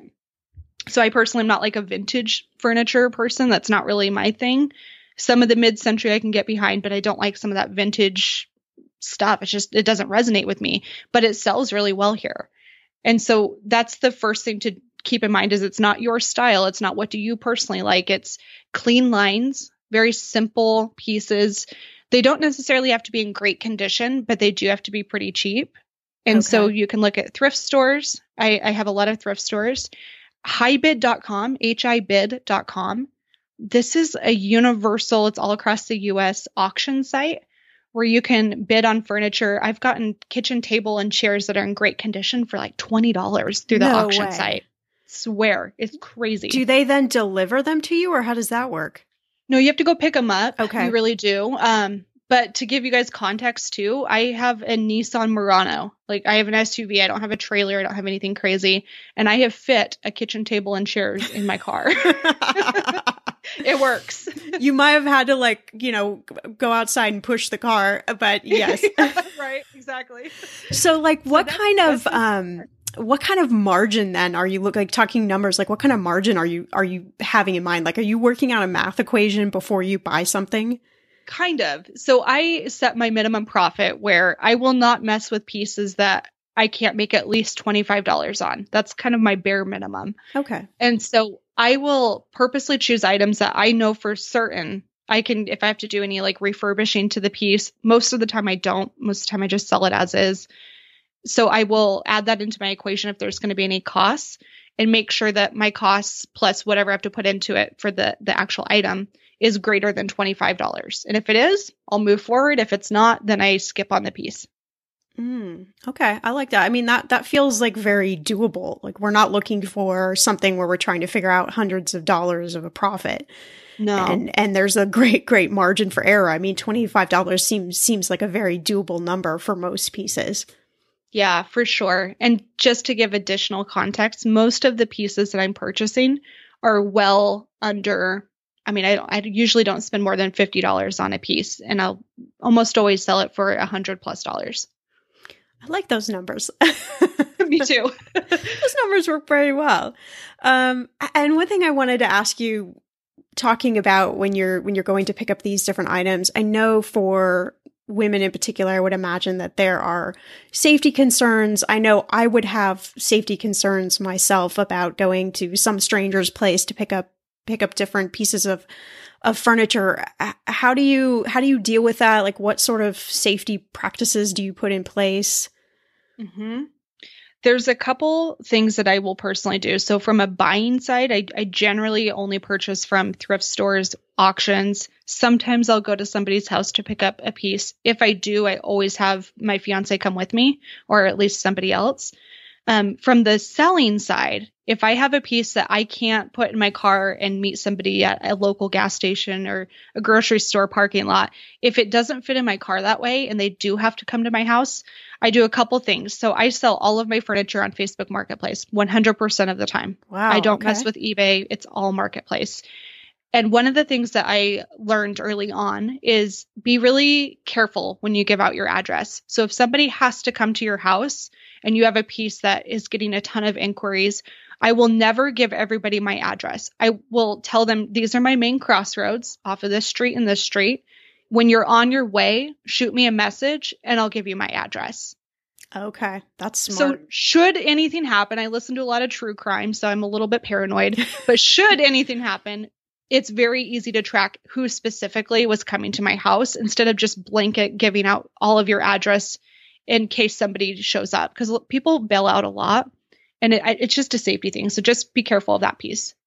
So I personally am not like a vintage furniture person. That's not really my thing. Some of the mid-century I can get behind, but I don't like some of that vintage stuff. It's just, it doesn't resonate with me, but it sells really well here. And so that's the first thing to keep in mind is it's not your style. It's not what do you personally like. It's clean lines, very simple pieces. They don't necessarily have to be in great condition, but they do have to be pretty cheap. And Okay. so you can look at thrift stores. I, I have a lot of thrift stores. Hibid dot com, H I bid dot com. This is a universal, it's all across the U S auction site where you can bid on furniture. I've gotten kitchen table and chairs that are in great condition for like twenty dollars through the No auction way. site. Swear, it's crazy. Do they then deliver them to you or how does that work? No, you have to go pick them up. Okay. You really do. Um, but to give you guys context too, I have a Nissan Murano. Like I have an S U V. I don't have a trailer. I don't have anything crazy. And I have fit a kitchen table and chairs in my car. It works. You might have had to like, you know, go outside and push the car, but yes. Right. Exactly. So like what that's- kind that's of, the um, what kind of margin then are you look like talking numbers? Like what kind of margin are you, are you having in mind? Like, are you working on a math equation before you buy something? Kind of. So I set my minimum profit where I will not mess with pieces that I can't make at least twenty-five dollars on. That's kind of my bare minimum. Okay. And so I will purposely choose items that I know for certain I can, if I have to do any like refurbishing to the piece, most of the time I don't. Most of the time I just sell it as is. So I will add that into my equation if there's going to be any costs and make sure that my costs plus whatever I have to put into it for the, the actual item is greater than twenty-five dollars. And if it is, I'll move forward. If it's not, then I skip on the piece. Mm, okay. I like that. I mean, that, that feels like very doable. Like we're not looking for something where we're trying to figure out hundreds of dollars of a profit. No. And, and there's a great, great margin for error. I mean, twenty-five dollars seems, seems like a very doable number for most pieces. Yeah, for sure. And just to give additional context, most of the pieces that I'm purchasing are well under, I mean, I, I usually don't spend more than fifty dollars on a piece, and I'll almost always sell it for one hundred plus dollars. I like those numbers. Me too. Those numbers work very well. Um, and one thing I wanted to ask you, talking about when you're when you're going to pick up these different items, I know for women in particular, I would imagine that there are safety concerns. I know I would have safety concerns myself about going to some stranger's place to pick up pick up different pieces of of furniture. How do you how do you deal with that? Like, what sort of safety practices do you put in place? Mm-hmm. There's a couple things that I will personally do. So from a buying side, I, I generally only purchase from thrift stores, auctions. Sometimes I'll go to somebody's house to pick up a piece. If I do, I always have my fiance come with me, or at least somebody else. Um, from the selling side, if I have a piece that I can't put in my car and meet somebody at a local gas station or a grocery store parking lot, if it doesn't fit in my car that way and they do have to come to my house, I do a couple things. So I sell all of my furniture on Facebook Marketplace one hundred percent of the time. Wow. I don't okay. mess with eBay. It's all Marketplace. And one of the things that I learned early on is be really careful when you give out your address. So if somebody has to come to your house and you have a piece that is getting a ton of inquiries, I will never give everybody my address. I will tell them, these are my main crossroads off of this street and this street. When you're on your way, shoot me a message and I'll give you my address. Okay, that's smart. So should anything happen, I listen to a lot of true crime, so I'm a little bit paranoid, but should anything happen, it's very easy to track who specifically was coming to my house instead of just blanket giving out all of your address in case somebody shows up, because people bail out a lot and it, it's just a safety thing. So just be careful of that piece.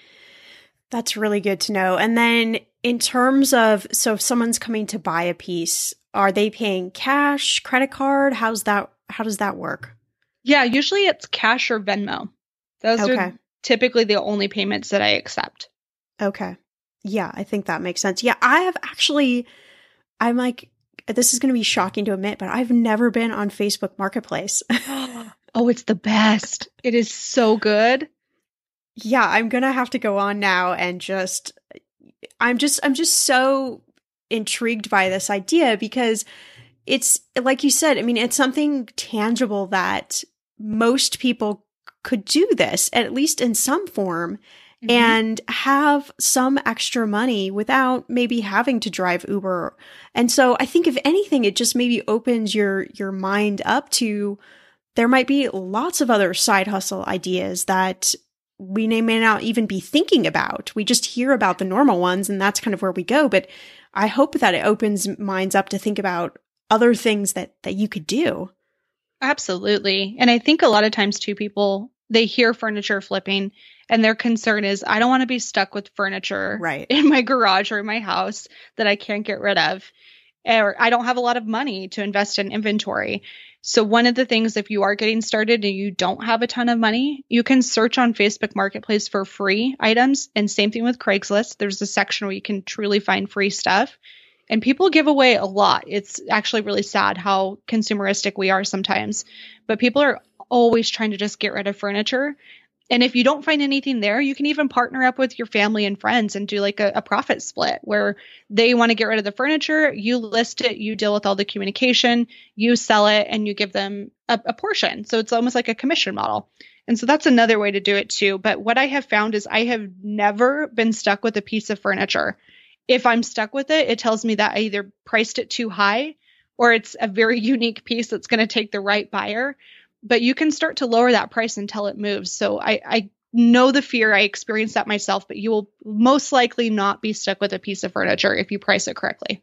That's really good to know. And then in terms of, so if someone's coming to buy a piece, are they paying cash, credit card? How's that? How does that work? Yeah, usually it's cash or Venmo. Those okay. are typically the only payments that I accept. Okay. Yeah, I think that makes sense. Yeah, I have actually, I'm like, this is going to be shocking to admit, but I've never been on Facebook Marketplace. Oh, it's the best. It is so good. Yeah, I'm going to have to go on now and just, I'm just, I'm just so intrigued by this idea because it's, like you said, I mean, it's something tangible that most people could do this, at least in some form. Mm-hmm. And have some extra money without maybe having to drive Uber. And so I think if anything, it just maybe opens your, your mind up to, there might be lots of other side hustle ideas that we may not even be thinking about. We just hear about the normal ones and that's kind of where we go. But I hope that it opens minds up to think about other things that, that you could do. Absolutely. And I think a lot of times too, people, they hear furniture flipping and their concern is, I don't want to be stuck with furniture right. in my garage or in my house that I can't get rid of. Or I don't have a lot of money to invest in inventory. So one of the things, if you are getting started and you don't have a ton of money, you can search on Facebook Marketplace for free items. And same thing with Craigslist. There's a section where you can truly find free stuff. And people give away a lot. It's actually really sad how consumeristic we are sometimes. But people are always trying to just get rid of furniture. And if you don't find anything there, you can even partner up with your family and friends and do like a, a profit split where they want to get rid of the furniture. You list it, you deal with all the communication, you sell it, and you give them a, a portion. So it's almost like a commission model. And so that's another way to do it too. But what I have found is I have never been stuck with a piece of furniture. If I'm stuck with it, it tells me that I either priced it too high or it's a very unique piece that's going to take the right buyer. But you can start to lower that price until it moves. So I, I know the fear. I experienced that myself, but you will most likely not be stuck with a piece of furniture if you price it correctly.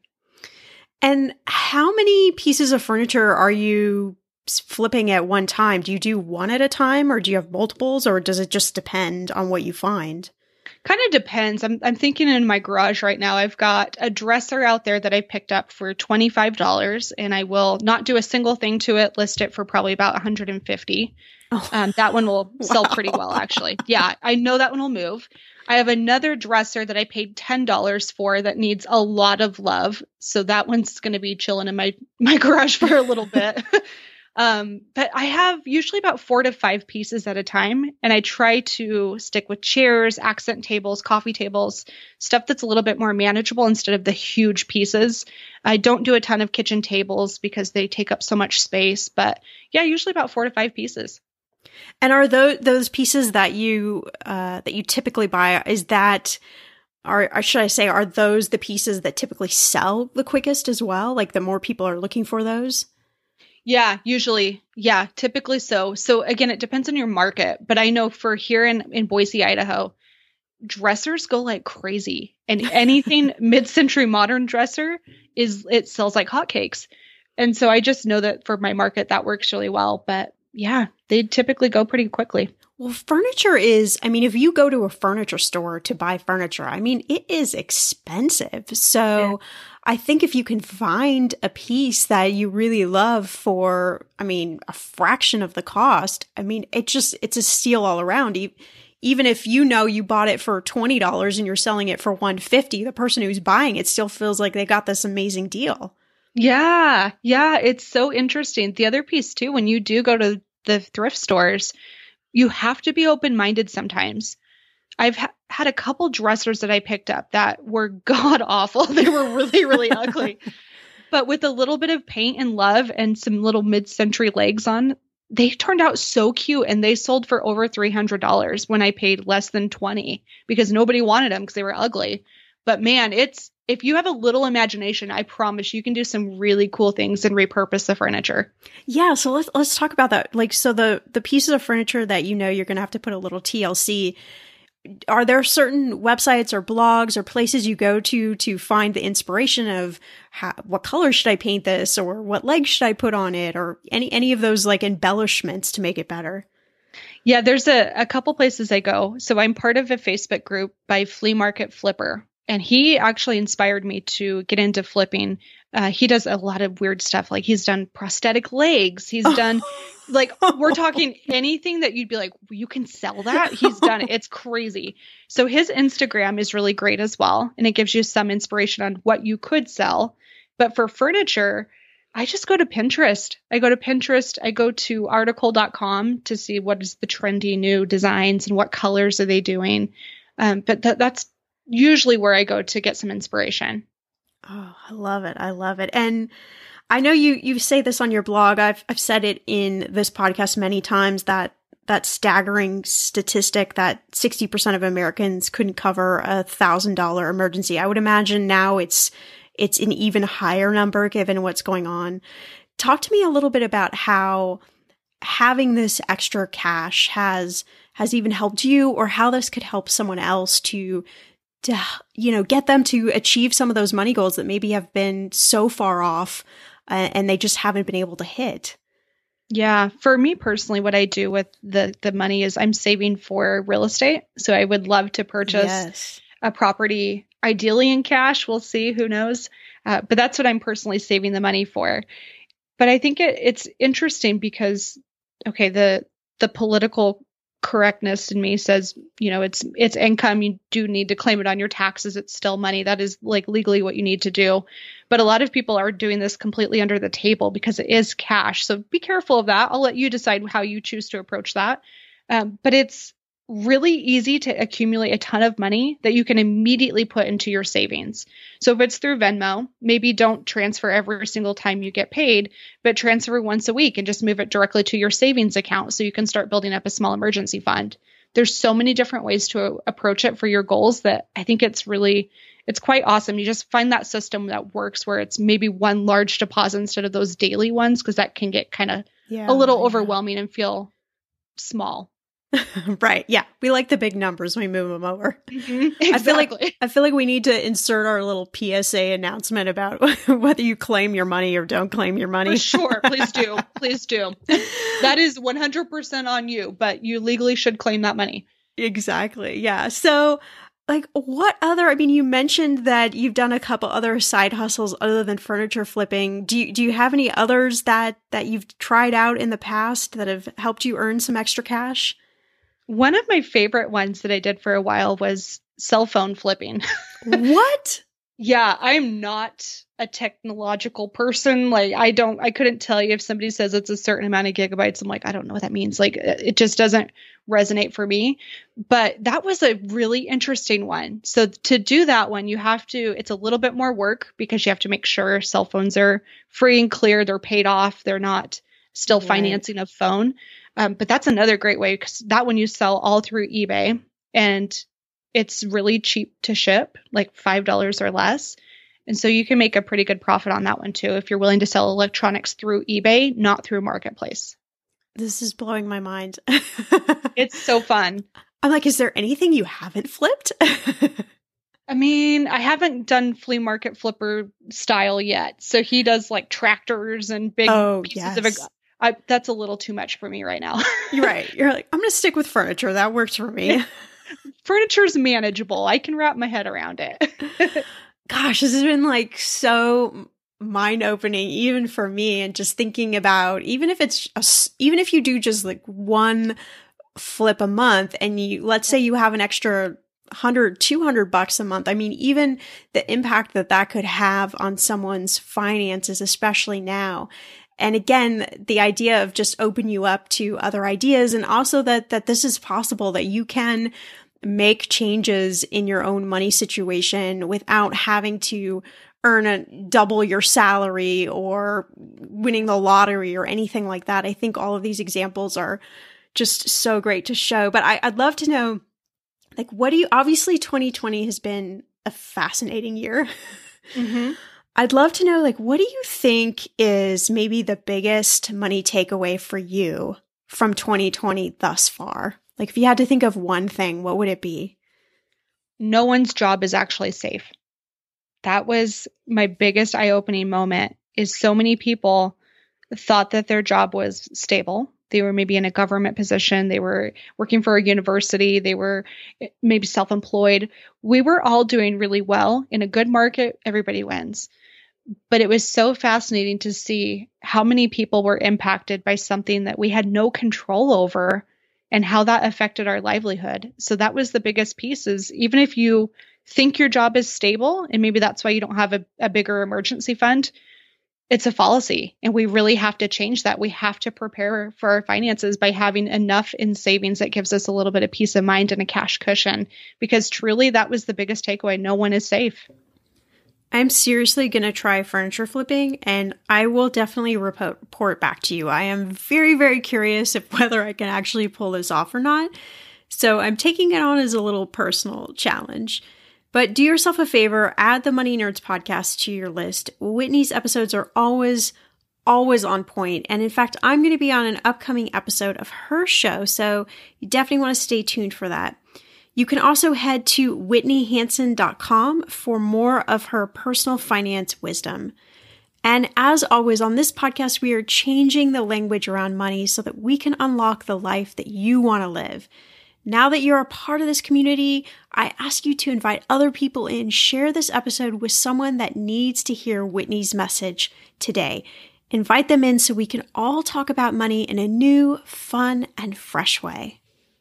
And how many pieces of furniture are you flipping at one time? Do you do one at a time, or do you have multiples, or does it just depend on what you find? Kind of depends. I'm I'm thinking in my garage right now, I've got a dresser out there that I picked up for twenty-five dollars, and I will not do a single thing to it, list it for probably about one hundred fifty dollars. Oh. Um, that one will sell wow. pretty well, actually. Yeah, I know that one will move. I have another dresser that I paid ten dollars for that needs a lot of love. So that one's going to be chilling in my, my garage for a little bit. Um, but I have usually about four to five pieces at a time. And I try to stick with chairs, accent tables, coffee tables, stuff that's a little bit more manageable instead of the huge pieces. I don't do a ton of kitchen tables because they take up so much space. But yeah, usually about four to five pieces. And are those those pieces that you uh, that you typically buy? Is that, or, or should I say, are those the pieces that typically sell the quickest as well? Like the more people are looking for those? Yeah, usually. Yeah, typically so. So again, it depends on your market. But I know for here in, in Boise, Idaho, dressers go like crazy. And anything mid-century modern dresser is it sells like hotcakes. And so I just know that for my market, that works really well. But yeah, they typically go pretty quickly. Well, furniture is, I mean, if you go to a furniture store to buy furniture, I mean, it is expensive. So yeah. I think if you can find a piece that you really love for, I mean, a fraction of the cost, I mean, it just, it's a steal all around. Even if you know you bought it for twenty dollars and you're selling it for one hundred fifty dollars, the person who's buying it still feels like they got this amazing deal. Yeah. Yeah. It's so interesting. The other piece too, when you do go to the thrift stores, you have to be open-minded sometimes. I've ha- had a couple dressers that I picked up that were god awful. They were really, really ugly. But with a little bit of paint and love and some little mid-century legs on, they turned out so cute, and they sold for over three hundred dollars when I paid less than twenty dollars because nobody wanted them because they were ugly. But man, it's, if you have a little imagination, I promise you can do some really cool things and repurpose the furniture. Yeah. So let's, let's talk about that. Like, so the, the pieces of furniture that, you know, you're going to have to put a little T L C. Are there certain websites or blogs or places you go to to find the inspiration of how, what color should I paint this, or what legs should I put on it, or any, any of those like embellishments to make it better? Yeah, there's a, a couple places I go. So I'm part of a Facebook group by Flea Market Flipper. And he actually inspired me to get into flipping. Uh, he does a lot of weird stuff. Like he's done prosthetic legs. He's done like, we're talking anything that you'd be like, you can sell that. He's done it. It's crazy. So his Instagram is really great as well. And it gives you some inspiration on what you could sell. But for furniture, I just go to Pinterest. I go to Pinterest. I go to article dot com to see what is the trendy new designs and what colors are they doing. Um, but th- that's usually where I go to get some inspiration. Oh, I love it. I love it. And I know you, you say this on your blog. I've, I've said it in this podcast many times, that that staggering statistic that sixty percent of Americans couldn't cover a thousand dollar emergency. I would imagine now it's, it's an even higher number given what's going on. Talk to me a little bit about how having this extra cash has, has even helped you, or how this could help someone else to to, you know, get them to achieve some of those money goals that maybe have been so far off uh, and they just haven't been able to hit. Yeah. For me personally, what I do with the, the money is I'm saving for real estate. So I would love to purchase yes. a property, ideally in cash. We'll see, who knows. Uh, but that's what I'm personally saving the money for. But I think it, it's interesting because, okay, the, the political correctness in me says, you know, it's, it's income. You do need to claim it on your taxes. It's still money. That is like legally what you need to do. But a lot of people are doing this completely under the table because it is cash. So be careful of that. I'll let you decide how you choose to approach that. Um, but it's really easy to accumulate a ton of money that you can immediately put into your savings. So if it's through Venmo, maybe don't transfer every single time you get paid, but transfer once a week and just move it directly to your savings account so you can start building up a small emergency fund. There's so many different ways to approach it for your goals that I think it's really, it's quite awesome. You just find that system that works where it's maybe one large deposit instead of those daily ones, because that can get kind of yeah, a little yeah. overwhelming and feel small. Right. Yeah. We like the big numbers when we move them over. Mm-hmm. Exactly. I feel like I feel like we need to insert our little P S A announcement about whether you claim your money or don't claim your money. For sure. Please do. Please do. That is one hundred percent on you, but you legally should claim that money. Exactly. Yeah. So like what other, I mean, you mentioned that you've done a couple other side hustles other than furniture flipping. Do you, do you have any others that, that you've tried out in the past that have helped you earn some extra cash? One of my favorite ones that I did for a while was cell phone flipping. What? Yeah, I'm not a technological person. Like I don't, I couldn't tell you if somebody says it's a certain amount of gigabytes. I'm like, I don't know what that means. Like it just doesn't resonate for me. But that was a really interesting one. So to do that one, you have to, it's a little bit more work because you have to make sure cell phones are free and clear. They're paid off. They're not still right. financing a phone. Um, but that's another great way because that one you sell all through eBay and it's really cheap to ship, like five dollars or less. And so you can make a pretty good profit on that one too if you're willing to sell electronics through eBay, not through Marketplace. This is blowing my mind. It's so fun. I'm like, is there anything you haven't flipped? I mean, I haven't done flea market flipper style yet. So he does like tractors and big oh, pieces yes. of it. I, that's a little too much for me right now. You're right. You're like, I'm going to stick with furniture. That works for me. Furniture's manageable. I can wrap my head around it. Gosh, this has been like so mind-opening, even for me. And just thinking about, even if it's, a, even if you do just like one flip a month and you, let's say you have an extra one hundred, two hundred bucks a month. I mean, even the impact that that could have on someone's finances, especially now. And again, the idea of just open you up to other ideas and also that, that this is possible, that you can make changes in your own money situation without having to earn a double your salary or winning the lottery or anything like that. I think all of these examples are just so great to show, but I, I'd love to know, like, what do you, obviously twenty twenty has been a fascinating year. Mm-hmm. I'd love to know, like, what do you think is maybe the biggest money takeaway for you from twenty twenty thus far? Like, if you had to think of one thing, what would it be? No one's job is actually safe. That was my biggest eye-opening moment, is so many people thought that their job was stable. They were maybe in a government position. They were working for a university. They were maybe self-employed. We were all doing really well. In a good market, everybody wins. But it was so fascinating to see how many people were impacted by something that we had no control over and how that affected our livelihood. So that was the biggest piece, is even if you think your job is stable, and maybe that's why you don't have a, a bigger emergency fund, it's a fallacy. And we really have to change that. We have to prepare for our finances by having enough in savings that gives us a little bit of peace of mind and a cash cushion, because truly that was the biggest takeaway. No one is safe. I'm seriously going to try furniture flipping, and I will definitely report, report back to you. I am very, very curious if whether I can actually pull this off or not. So I'm taking it on as a little personal challenge. But do yourself a favor, add the Money Nerds podcast to your list. Whitney's episodes are always, always on point. And in fact, I'm going to be on an upcoming episode of her show, so you definitely want to stay tuned for that. You can also head to whitney hansen dot com for more of her personal finance wisdom. And as always, on this podcast, we are changing the language around money so that we can unlock the life that you want to live. Now that you're a part of this community, I ask you to invite other people in, share this episode with someone that needs to hear Whitney's message today. Invite them in so we can all talk about money in a new, fun, and fresh way.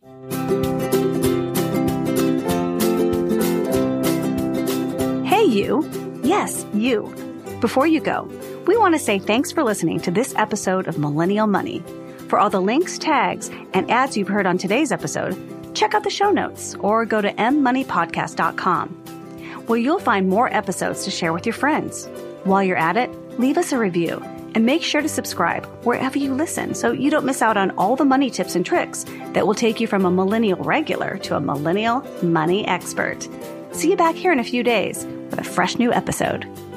Hey, you. Yes, you. Before you go, we want to say thanks for listening to this episode of Millennial Money. For all the links, tags, and ads you've heard on today's episode, check out the show notes or go to m money podcast dot com, where you'll find more episodes to share with your friends. While you're at it, leave us a review and make sure to subscribe wherever you listen so you don't miss out on all the money tips and tricks that will take you from a millennial regular to a millennial money expert. See you back here in a few days with a fresh new episode.